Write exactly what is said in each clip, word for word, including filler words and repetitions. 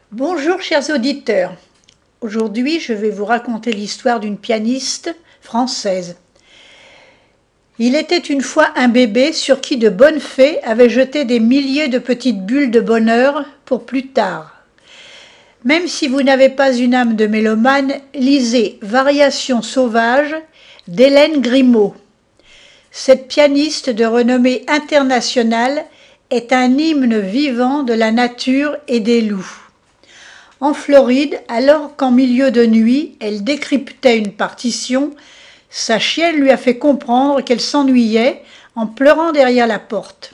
Bonjour chers auditeurs, aujourd'hui je vais vous raconter l'histoire d'une pianiste française. Il était une fois un bébé sur qui de bonnes fées avaient jeté des milliers de petites bulles de bonheur pour plus tard. Même si vous n'avez pas une âme de mélomane, lisez Variations sauvages d'Hélène Grimaud. Cette pianiste de renommée internationale est un hymne vivant de la nature et des loups. En Floride, alors qu'en milieu de nuit, elle décryptait une partition, sa chienne lui a fait comprendre qu'elle s'ennuyait en pleurant derrière la porte.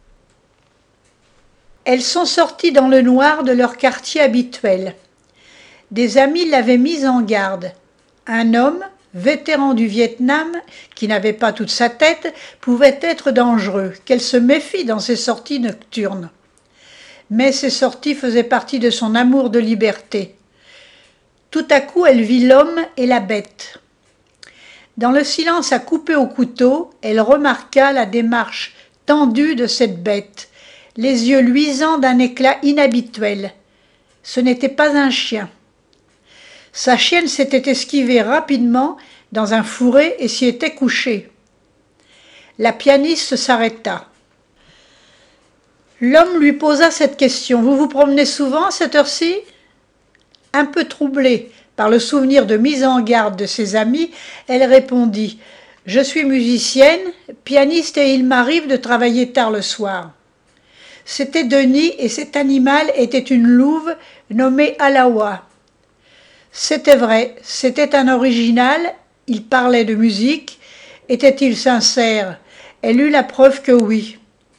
Elles sont sorties dans le noir de leur quartier habituel. Des amis l'avaient mise en garde. Un homme, vétéran du Vietnam, qui n'avait pas toute sa tête, pouvait être dangereux, qu'elle se méfie dans ses sorties nocturnes. Mais ces sorties faisaient partie de son amour de liberté. Tout à coup, elle vit l'homme et la bête. Dans le silence à couper au couteau, elle remarqua la démarche tendue de cette bête, les yeux luisants d'un éclat inhabituel. Ce n'était pas un chien. Sa chienne s'était esquivée rapidement dans un fourré et s'y était couchée. La pianiste s'arrêta. L'homme lui posa cette question. « Vous vous promenez souvent à cette heure-ci » Un peu troublée par le souvenir de mise en garde de ses amis, elle répondit « Je suis musicienne, pianiste et il m'arrive de travailler tard le soir. » C'était Denis et cet animal était une louve nommée Alawa. C'était vrai, c'était un original, il parlait de musique. Était-il sincère? Elle eut la preuve que oui.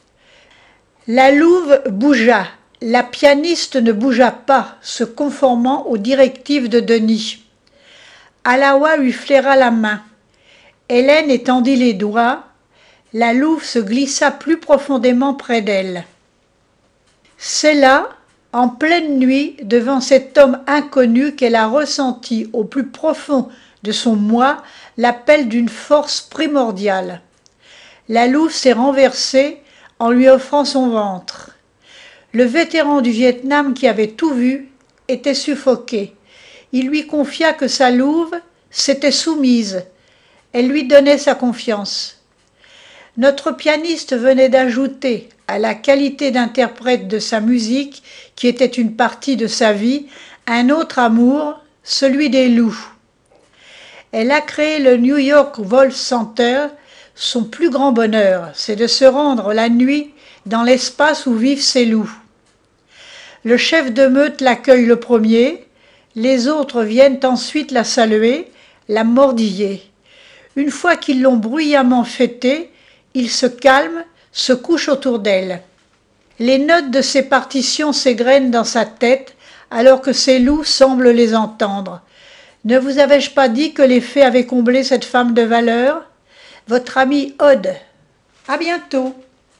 La louve bougea, la pianiste ne bougea pas, se conformant aux directives de Denis. Alawa lui flaira la main. Hélène étendit les doigts, la louve se glissa plus profondément près d'elle. C'est là, en pleine nuit, devant cet homme inconnu, qu'elle a ressenti au plus profond de son moi l'appel d'une force primordiale. La louve s'est renversée en lui offrant son ventre. Le vétéran du Vietnam qui avait tout vu était suffoqué. Il lui confia que sa louve s'était soumise. Elle lui donnait sa confiance. Notre pianiste venait d'ajouter à la qualité d'interprète de sa musique, qui était une partie de sa vie, un autre amour, celui des loups. Elle a créé le New York Wolf Center. Son plus grand bonheur, c'est de se rendre la nuit dans l'espace où vivent ces loups. Le chef de meute l'accueille le premier, les autres viennent ensuite la saluer, la mordiller. Une fois qu'ils l'ont bruyamment fêtée, il se calme, se couche autour d'elle. Les notes de ses partitions s'égrènent dans sa tête, alors que ces loups semblent les entendre. Ne vous avais-je pas dit que les fées avaient comblé cette femme de valeur ? Votre ami Aude. À bientôt.